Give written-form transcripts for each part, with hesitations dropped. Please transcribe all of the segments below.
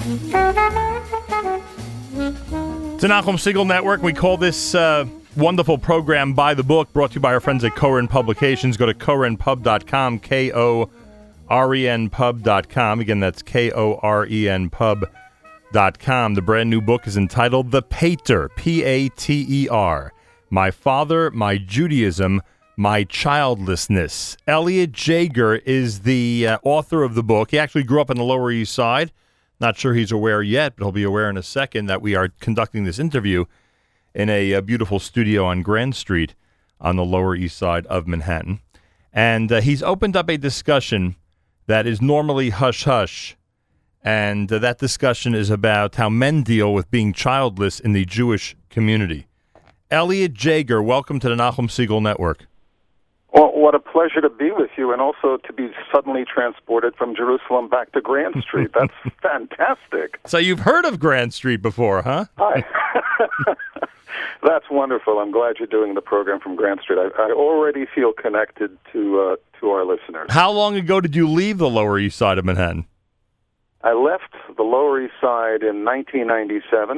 It's the Nachum Segal Network. We call this wonderful program By the Book, brought to you by our friends at Koren Publications. Go to korenpub.com, KORENpub.com. Again, that's KORENpub.com. The brand new book is entitled The Pater, Pater, My Father, My Judaism, My Childlessness. Elliot Jager is the author of the book. He actually grew up on the Lower East Side. Not sure he's aware yet, but he'll be aware in a second that we are conducting this interview in a beautiful studio on Grand Street on the Lower East Side of Manhattan. And he's opened up a discussion that is normally hush-hush, and that discussion is about how men deal with being childless in the Jewish community. Elliot Jager, welcome to the Nachum Segal Network. Well, what a pleasure to be with you, and also to be suddenly transported from Jerusalem back to Grand Street. That's fantastic. So you've heard of Grand Street before, huh? Hi. That's wonderful. I'm glad you're doing the program from Grand Street. I already feel connected to our listeners. How long ago did you leave the Lower East Side of Manhattan? I left the Lower East Side in 1997,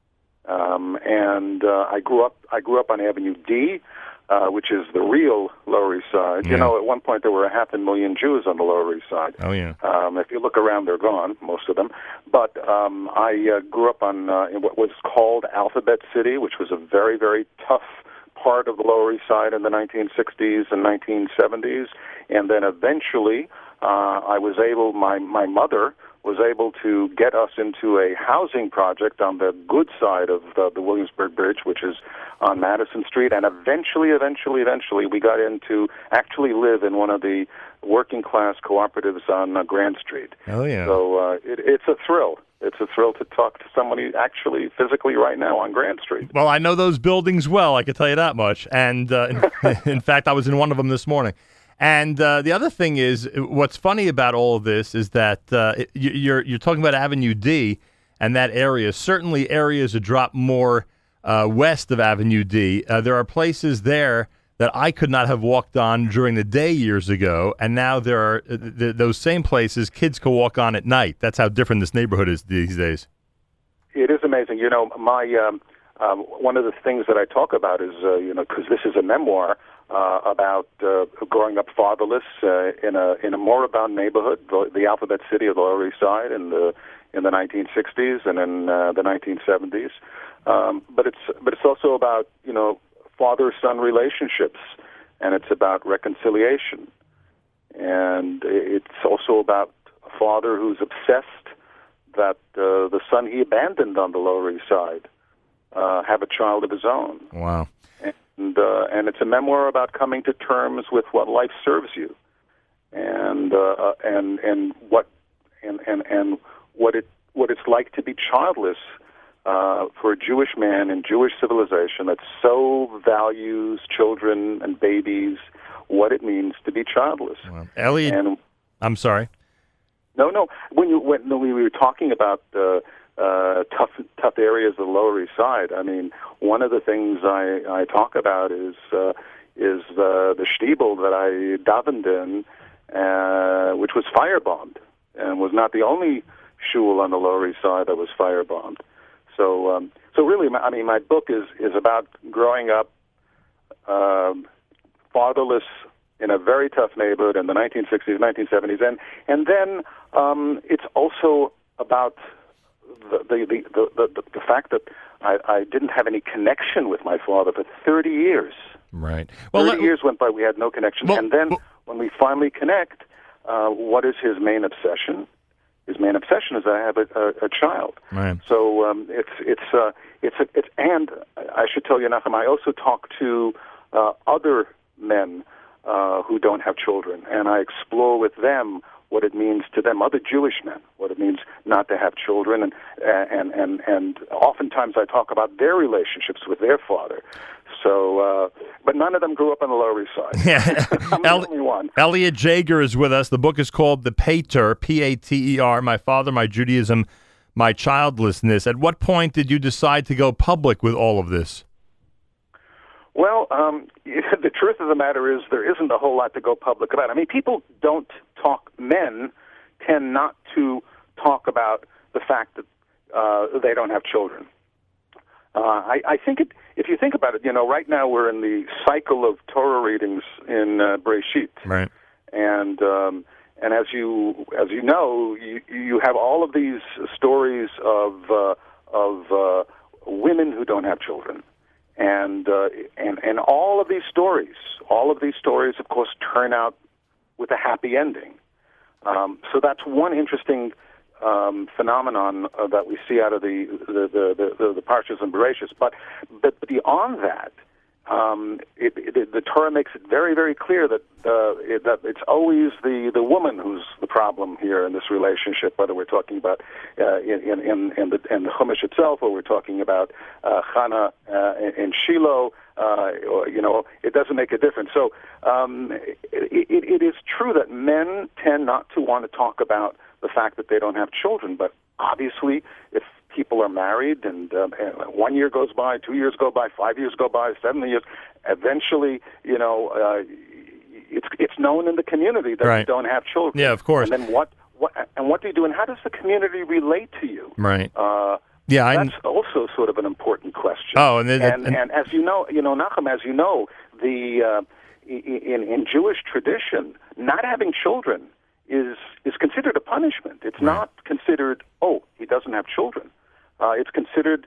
and I grew up on Avenue D, which is the real Lower East Side. Yeah. You know, at one point there were 500,000 Jews on the Lower East Side. Oh, yeah. If you look around, they're gone, most of them. But I grew up in what was called Alphabet City, which was a very, very tough part of the Lower East Side in the 1960s and 1970s. And then eventually my mother was able to get us into a housing project on the good side of the Williamsburg Bridge, which is on Madison Street, and eventually, we got into actually live in one of the working-class cooperatives on Grand Street. Oh, yeah. So it's a thrill. It's a thrill to talk to somebody actually physically right now on Grand Street. Well, I know those buildings well, I can tell you that much. And in fact, I was in one of them this morning. And the other thing is, what's funny about all of this is that you're talking about Avenue D and that area. Certainly areas that drop more west of Avenue D. There are places there that I could not have walked on during the day years ago, and now there are those same places kids can walk on at night. That's how different this neighborhood is these days. It is amazing. You know, my one of the things that I talk about is, because this is a memoir about growing up fatherless in a moribund neighborhood, the Alphabet City of the Lower East Side in the 1960s and in the 1970s. But it's also about, father-son relationships, and it's about reconciliation, and it's also about a father who's obsessed that the son he abandoned on the Lower East Side have a child of his own. Wow. And it's a memoir about coming to terms with what life serves you, and what it's like to be childless for a Jewish man in Jewish civilization that so values children and babies, what it means to be childless. Wow. Elliot, I'm sorry. No. When we were talking about tough areas of the Lower East Side, I mean, one of the things I talk about is the shtibel that I davened in, which was firebombed, and was not the only shul on the Lower East Side that was firebombed. So really, my book is about growing up fatherless in a very tough neighborhood in the 1960s, 1970s, and then it's also about the fact that I didn't have any connection with my father for 30 years. Right. 30 years went by, we had no connection. And then when we finally connect, what is his main obsession? His main obsession is that I have a child. Right. So and I should tell you, Nachum, I also talk to other men who don't have children, and I explore with them what it means to them, other Jewish men, what it means not to have children, and oftentimes I talk about their relationships with their father. So, but none of them grew up on the Lower East Side. Yeah. I'm the only one. Elliot Jager is with us. The book is called The Pater, Pater, My Father, My Judaism, My Childlessness. At what point did you decide to go public with all of this? Well, the truth of the matter is there isn't a whole lot to go public about. I mean, people don't talk, men tend not to talk about the fact that they don't have children. I think if you think about it, right now we're in the cycle of Torah readings in Bereshit, Right. And as you know, you have all of these stories of women who don't have children, and all of these stories, of course, turn out with a happy ending. So that's one interesting phenomenon that we see out of the Parshas and Bereshit. But beyond that, the Torah makes it very, very clear that it's always the woman who's the problem here in this relationship, whether we're talking about in the Chumash itself, or we're talking about Hannah and Shiloh. It doesn't make a difference. So it is true that men tend not to want to talk about the fact that they don't have children, but obviously, if people are married and 1 year goes by, 2 years go by, 5 years go by, 7 years, eventually, it's known in the community that you don't have children. Yeah, of course. And then what do you do, and how does the community relate to you? Right. That's also sort of an important question. Oh, and as you know, Nachum, as you know, in Jewish tradition, not having children is considered a punishment. It's not considered, he doesn't have children. It's considered,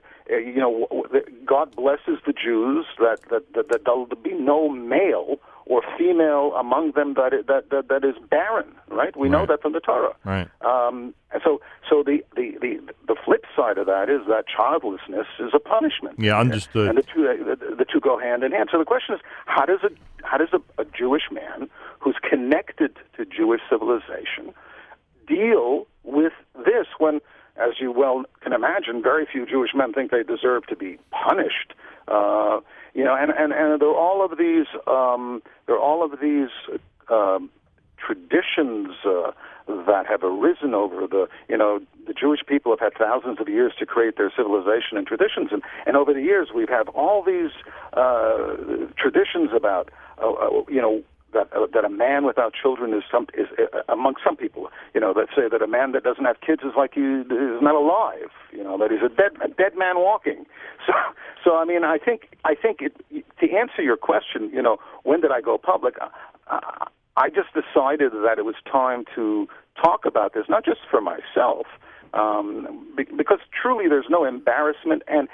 God blesses the Jews that there'll be no male or female among them that is barren. Right? We know that from the Torah. Right. So the flip side of that is that childlessness is a punishment. Yeah, understood. And the two go hand in hand. So the question is, how does a Jewish man who's connected to Jewish civilization deal with this when, as you well can imagine, very few Jewish men think they deserve to be punished. And there are all of these traditions that have arisen over the Jewish people have had thousands of years to create their civilization and traditions, and over the years we've had all these traditions about that a man without children is among some people, that say that a man that doesn't have kids is not alive, that he's a dead man walking. So I mean, I think to answer your question, when did I go public? I just decided that it was time to talk about this, not just for myself, because truly there's no embarrassment, and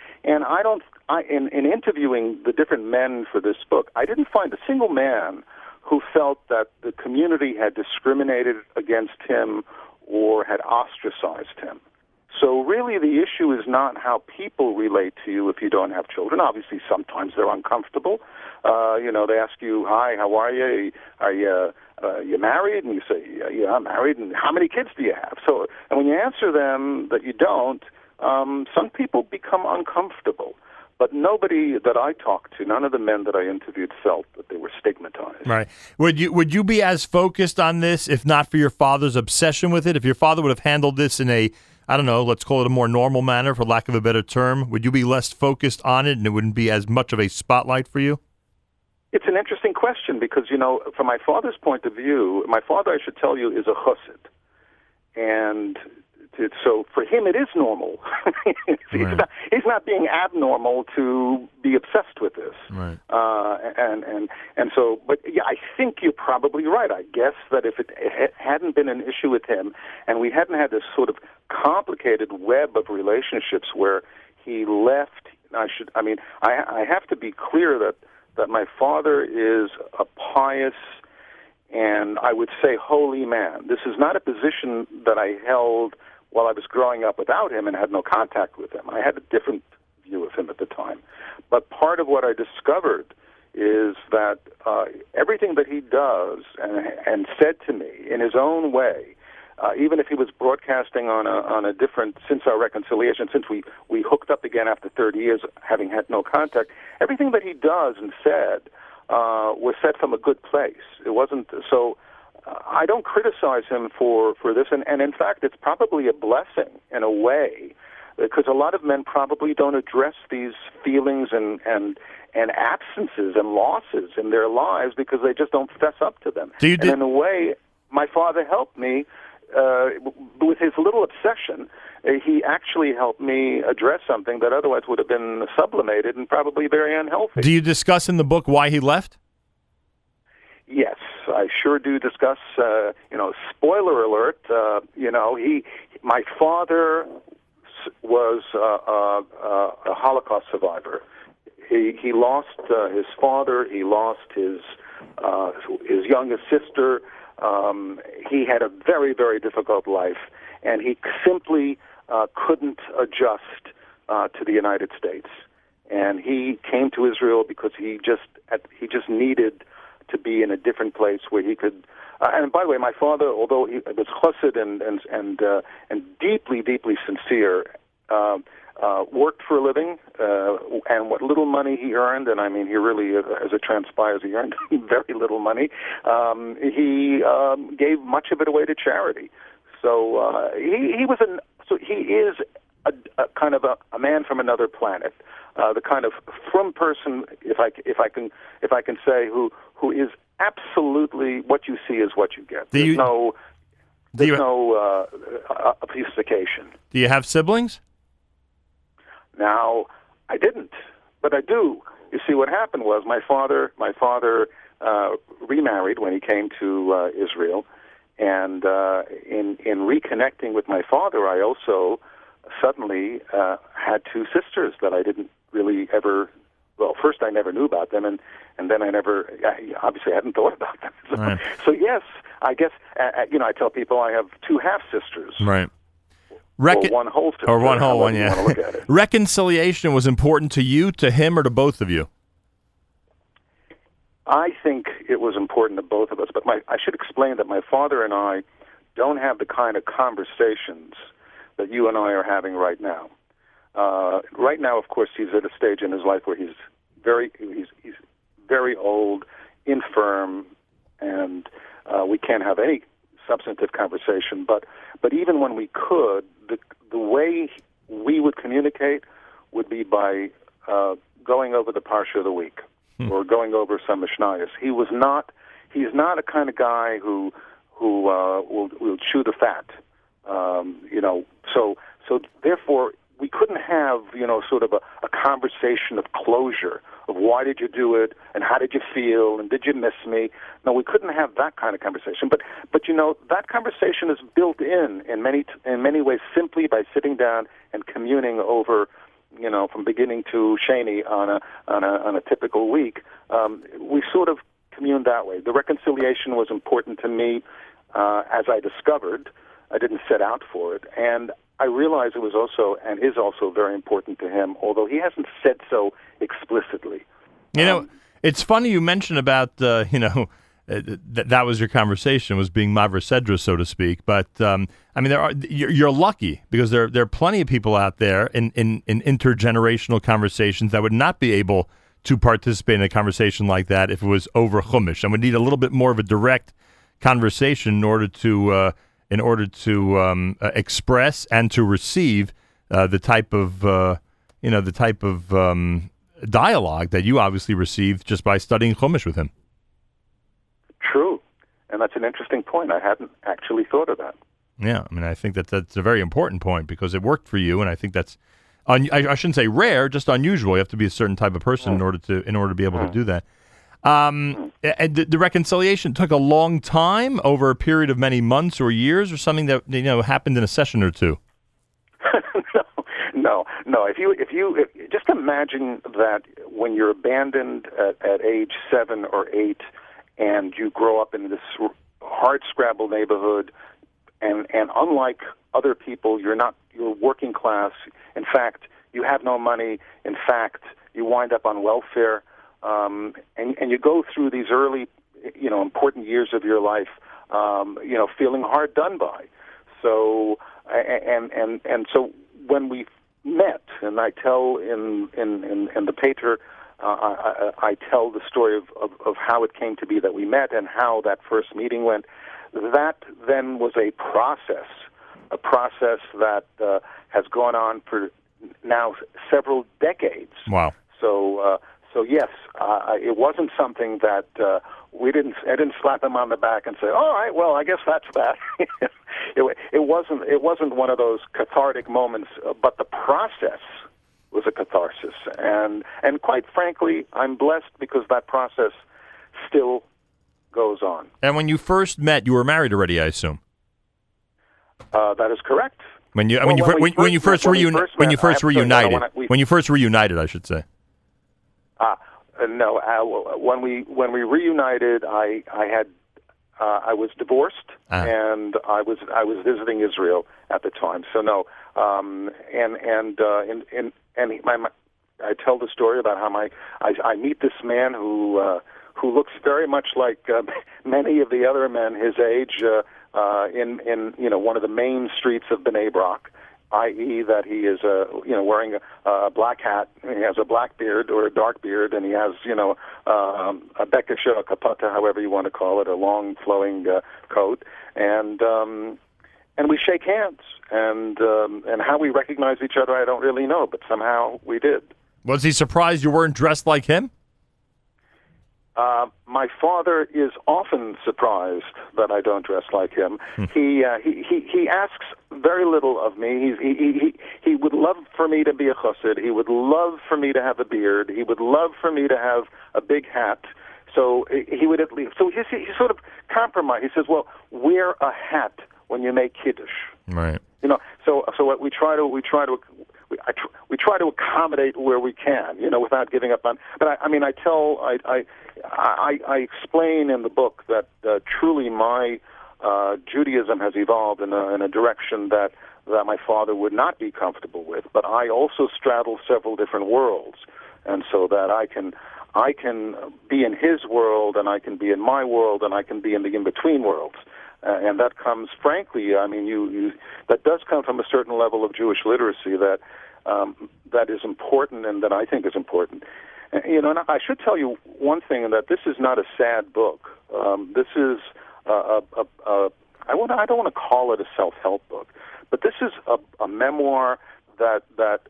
in interviewing the different men for this book, I didn't find a single man who felt that the community had discriminated against him or had ostracized him. So really the issue is not how people relate to you if you don't have children. Obviously sometimes they're uncomfortable. They ask you, hi, how are you? Are you married? And you say, yeah, I'm married. And how many kids do you have? And when you answer them that you don't, some people become uncomfortable. But nobody that I talked to, none of the men that I interviewed felt that they were stigmatized. Right. Would you be as focused on this if not for your father's obsession with it? If your father would have handled this in a, I don't know, let's call it a more normal manner, for lack of a better term, would you be less focused on it and it wouldn't be as much of a spotlight for you? It's an interesting question because, from my father's point of view, my father, I should tell you, is a chassid. And so for him, it is normal. Right. He's not being abnormal to be obsessed with this. Right. And so, but yeah, I think you're probably right. I guess that if it hadn't been an issue with him, and we hadn't had this sort of complicated web of relationships where he left, I have to be clear that my father is a pious and I would say holy man. This is not a position that I held while I was growing up without him and had no contact with him. I had a different view of him at the time. But part of what I discovered is that everything that he does and said to me in his own way, even if he was broadcasting on a different, since our reconciliation, since we hooked up again after 30 years having had no contact, everything that he does and said was said from a good place. It wasn't so. I don't criticize him for this, and in fact, it's probably a blessing in a way, because a lot of men probably don't address these feelings and absences and losses in their lives because they just don't fess up to them. So in a way, my father helped me with his little obsession, he actually helped me address something that otherwise would have been sublimated and probably very unhealthy. Do you discuss in the book why he left? Yes, I sure do discuss, spoiler alert, my father was a Holocaust survivor. He lost his father, he lost his youngest sister. He had a very, very difficult life, and he simply couldn't adjust to the United States. And he came to Israel because he just needed to be in a different place where he could. And by the way, my father, although he was chassid and deeply, deeply sincere, worked for a living, and what little money he earned, and I mean, he really, as it transpires, he earned very little money. He gave much of it away to charity. So he is a kind of a man from another planet, the kind of frum person, if I can say, who is absolutely what you see is what you get. There's no obfuscation. Do you have siblings? Now, I didn't, but I do. You see, what happened was my father remarried when he came to Israel, and in reconnecting with my father, I also suddenly had two sisters that I didn't really ever. Well, first I never knew about them, and then I hadn't thought about them. So, right. So yes, I guess I tell people I have two half sisters. Right. Or one whole sister. Or one whole one, yeah. You want to look at it. Reconciliation was important to you, to him, or to both of you? I think it was important to both of us, but I should explain that my father and I don't have the kind of conversations that you and I are having right now. Right now, of course, he's at a stage in his life where he's very old, infirm, and we can't have any substantive conversation. But even when we could, the way we would communicate would be by going over the Parsha of the week or going over some Mishnayos. He's not a kind of guy who will chew the fat. So therefore, we couldn't have, sort of a conversation of closure of why did you do it and how did you feel and did you miss me? No, we couldn't have that kind of conversation. But that conversation is built in many ways simply by sitting down and communing over, from beginning to Sheni on a typical week. We sort of communed that way. The reconciliation was important to me, as I discovered. I didn't set out for it, and I realize it was also and is also very important to him, although he hasn't said so explicitly. It's funny you mentioned about, that was your conversation, was being Mavra Sedra, so to speak. But, you're lucky because there are plenty of people out there in intergenerational conversations that would not be able to participate in a conversation like that if it was over Chumash. And would need a little bit more of a direct conversation in order to express and to receive the type of dialogue that you obviously received just by studying Chumash with him. True, and that's an interesting point. I hadn't actually thought of that. Yeah, I think that's a very important point because it worked for you, and I think that's I shouldn't say rare, just unusual. You have to be a certain type of person in order to be able to do that. And the reconciliation took a long time, over a period of many months or years, or something that happened in a session or two. No. If you just imagine that when you're abandoned at age 7 or 8, and you grow up in this hard-scrabble neighborhood, and unlike other people, you're working class. In fact, you have no money. In fact, you wind up on welfare. And you go through these early, important years of your life, feeling hard done by. So, and so when we met, and I tell in the paper, I tell the story of how it came to be that we met and how that first meeting went. That then was a process that has gone on for now several decades. Wow. So yes, it wasn't something that I didn't slap him on the back and say, "All right, well, I guess that's that." It wasn't one of those cathartic moments, but the process was a catharsis, and quite frankly, I'm blessed because that process still goes on. And when you first met, you were married already, I assume. That is correct. When you first reunited, I should say. No, when we reunited, I was divorced, and I was visiting Israel at the time. So no, I tell the story about how I meet this man who looks very much like many of the other men his age in one of the main streets of Bnei Brak, i.e. that he is wearing a black hat, and he has a black beard or a dark beard, and he has a bekisha, a kapata, however you want to call it, a long flowing coat, and we shake hands, and how we recognize each other I don't really know, but somehow we did. Was he surprised you weren't dressed like him? My father is often surprised that I don't dress like him. He asks very little of me. He would love for me to be a chassid. He would love for me to have a beard. He would love for me to have a big hat. So he would at least. So he sort of compromised. He says, "Well, wear a hat when you make kiddush." Right. So what we try to accommodate where we can, without giving up on. But I explain in the book that truly my Judaism has evolved in a direction that my father would not be comfortable with. But I also straddle several different worlds, and so that I can be in his world, and I can be in my world, and I can be in the in-between worlds. And that comes, frankly, that does come from a certain level of Jewish literacy that is important, and that I think is important. And I should tell you one thing, that this is not a sad book. This is I don't want to call it a self-help book, but this is a memoir that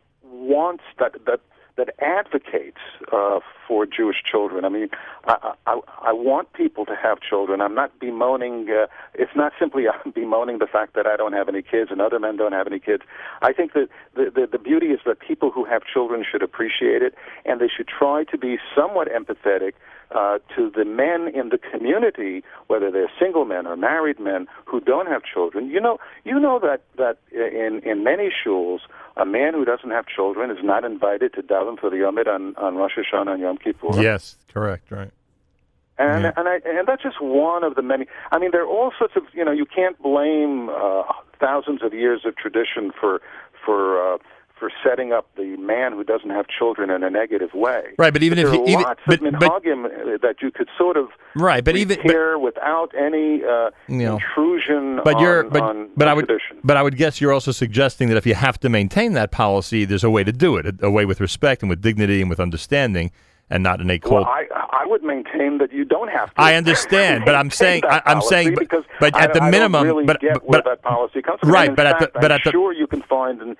advocates for Jewish children. I mean, I want people to have children. I'm not bemoaning. It's not simply bemoaning the fact that I don't have any kids and other men don't have any kids. I think that the beauty is that people who have children should appreciate it, and they should try to be somewhat empathetic to the men in the community, whether they're single men or married men who don't have children. You know that in many shuls, a man who doesn't have children is not invited to daven for the Yomid on Rosh Hashanah and Yom Kippur. Yes, correct, right. And that's just one of the many. I mean, there are all sorts of. You can't blame thousands of years of tradition for setting up the man who doesn't have children in a negative way. Right, but even there if are lots of minhagim that you could sort of repair without any intrusion on tradition. But I would guess you're also suggesting that if you have to maintain that policy, there's a way to do it, a way with respect and with dignity and with understanding, and not in a cold. Well, I would maintain that you don't have to. I understand, but I'm saying, but at the minimum, I don't really get where that policy comes from. Right, I'm sure you can find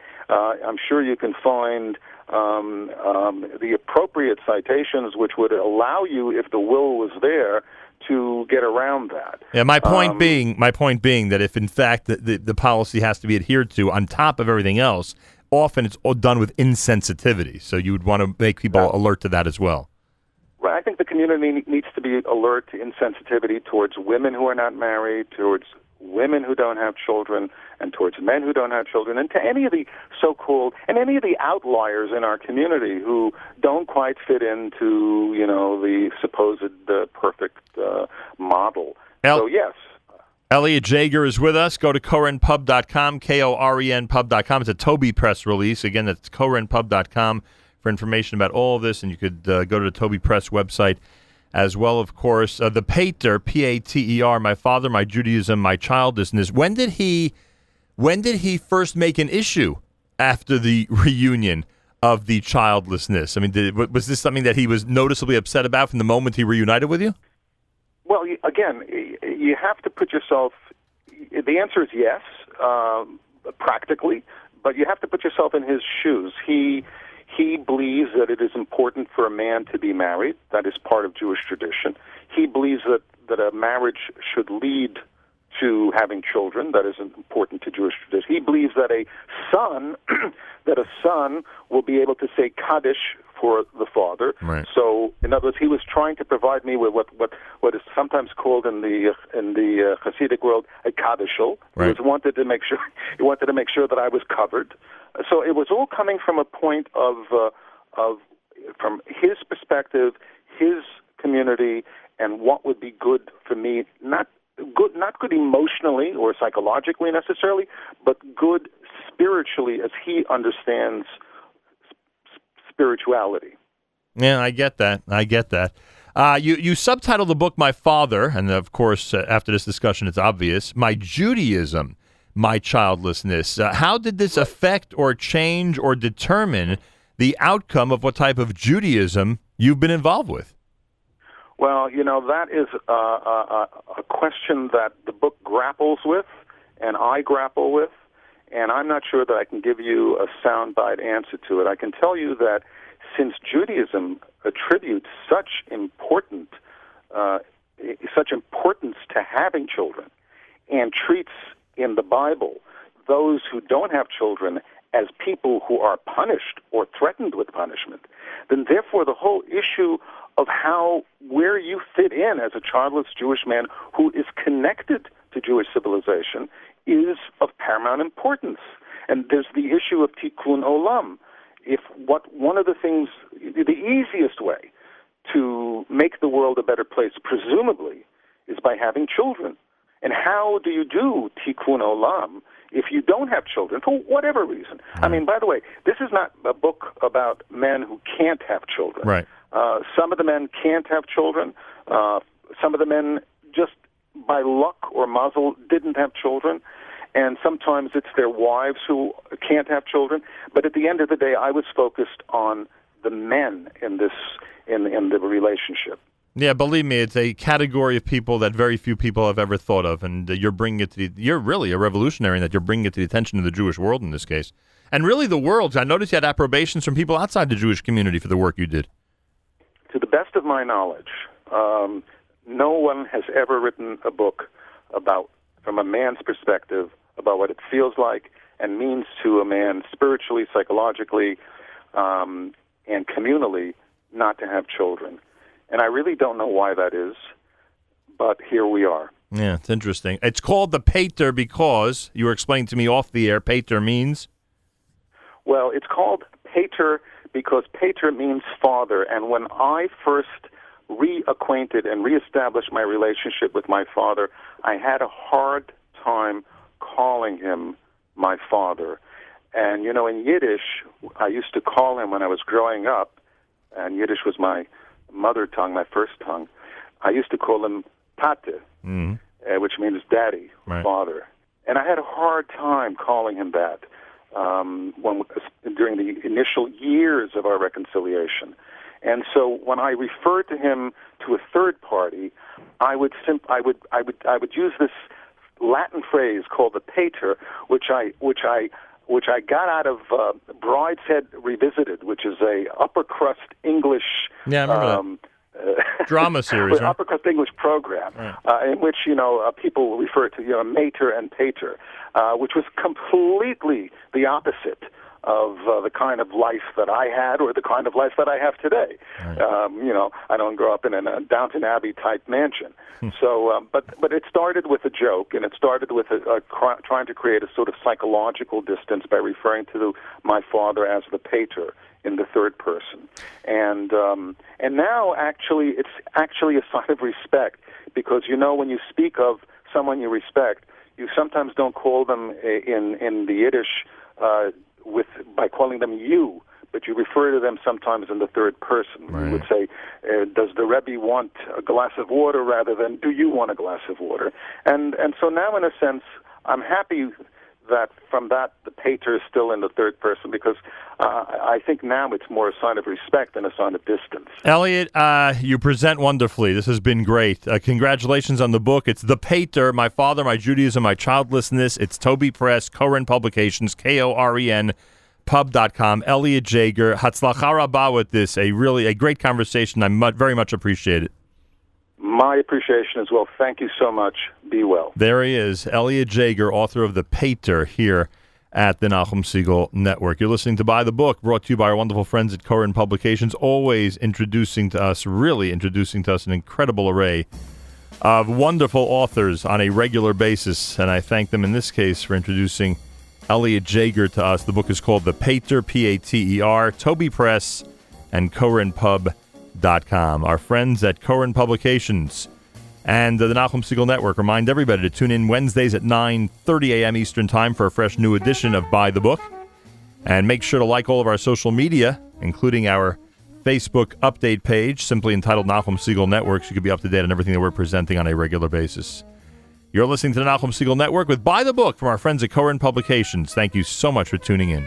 the appropriate citations which would allow you, if the will was there, to get around that. Yeah, my point being that if in fact the policy has to be adhered to on top of everything else, often it's all done with insensitivity. So you would want to make people alert to that as well. Right. I think the community needs to be alert to insensitivity towards women who are not married, towards women who don't have children, and towards men who don't have children, and to any of the so-called, and any of the outliers in our community who don't quite fit into, the supposed perfect model. So, yes. Elliot Jager is with us. Go to korenpub.com, KORENpub.com. It's a Toby Press release. Again, that's korenpub.com for information about all of this, and you could go to the Toby Press website as well, of course. The Pater, Pater, My Father, My Judaism, My Childlessness. When did he first make an issue after the reunion of the childlessness? I mean, was this something that he was noticeably upset about from the moment he reunited with you? Well, again, you have to put yourself. The answer is yes, practically, but you have to put yourself in his shoes. He He believes that it is important for a man to be married. That is part of Jewish tradition. He believes that a marriage should lead to having children. That is important to Jewish tradition. He believes that a son will be able to say Kaddish for the father. Right. So, in other words, he was trying to provide me with what is sometimes called in the Hasidic world a Kaddishal. Right. He wanted to make sure that I was covered. So it was all coming from a point of from his perspective, his community, and what would be good for me. Not good emotionally or psychologically necessarily, but good spiritually as he understands spirituality. Yeah, I get that. You subtitled the book My Father, and of course, after this discussion, it's obvious, My Judaism, My Childlessness. How did this affect or change or determine the outcome of what type of Judaism you've been involved with? Well, that is a question that the book grapples with, and I grapple with, and I'm not sure that I can give you a soundbite answer to it. I can tell you that since Judaism attributes such importance to having children, and treats in the Bible those who don't have children as people who are punished or threatened with punishment, then therefore the whole issue of where you fit in as a childless Jewish man who is connected to Jewish civilization is of paramount importance. And there's the issue of tikkun olam. One of the things, the easiest way to make the world a better place, presumably, is by having children. And how do you do tikkun olam if you don't have children, for whatever reason? I mean, by the way, this is not a book about men who can't have children. Right. Some of the men can't have children. Some of the men, just by luck or mazel, didn't have children. And sometimes it's their wives who can't have children. But at the end of the day, I was focused on the men in the relationship. Yeah, believe me, it's a category of people that very few people have ever thought of, and you're bringing it to you're really a revolutionary in that you're bringing it to the attention of the Jewish world in this case. And really the world. I noticed you had approbations from people outside the Jewish community for the work you did. To the best of my knowledge, no one has ever written a book from a man's perspective, about what it feels like and means to a man spiritually, psychologically, and communally not to have children. And I really don't know why that is, but here we are. Yeah, it's interesting. It's called the Pater because, you were explaining to me off the air, Pater means? Well, it's called Pater because Pater means father. And when I first reacquainted and reestablished my relationship with my father, I had a hard time calling him my father. And, in Yiddish, I used to call him when I was growing up, and Yiddish was my mother tongue, my first tongue. I used to call him Tate, which means daddy, right. Father. And I had a hard time calling him that during the initial years of our reconciliation. And so when I referred to him to a third party, I would use this Latin phrase called the Pater, which I got out of Brideshead Revisited, which is a upper crust English drama series, right? Upper crust English program, in which people refer to mater and pater, which was completely the opposite of the kind of life that I had or the kind of life that I have today. Right. I don't grow up in a Downton Abbey type mansion. So, but it started with a joke, and it started with trying to create a sort of psychological distance by referring to my father as the Pater in the third person. And now actually it's actually a sign of respect, because when you speak of someone you respect, you sometimes don't call them in the Yiddish by calling them you, but you refer to them sometimes in the third person. Right. You would say, does the Rebbe want a glass of water rather than do you want a glass of water? And so now, in a sense, I'm happy that from that the Pater is still in the third person, because I think now it's more a sign of respect than a sign of distance. Elliot, you present wonderfully. This has been great. Congratulations on the book. It's The Pater, My Father, My Judaism, My Childlessness. It's Toby Press, Koren Publications, Koren CorinPub.com. Elliot Jager, Hatzlacha Rabba with this. A great conversation. I very much appreciate it. My appreciation as well. Thank you so much. Be well. There he is, Elliot Jager, author of The Pater, here at the Nachum Segal Network. You're listening to Buy the Book, brought to you by our wonderful friends at Koren Publications, always introducing to us an incredible array of wonderful authors on a regular basis, and I thank them in this case for introducing Elliot Jager to us. The book is called The Pater, P-A-T-E-R, Toby Press, and KorenPub.com. Our friends at Koren Publications and the Nachum Segal Network remind everybody to tune in Wednesdays at 9:30 a.m. Eastern Time for a fresh new edition of Buy the Book. And make sure to like all of our social media, including our Facebook update page, simply entitled Nachum Segal Network, so you can be up to date on everything that we're presenting on a regular basis. You're listening to the Nachum Segal Network with Buy the Book from our friends at Koren Publications. Thank you so much for tuning in.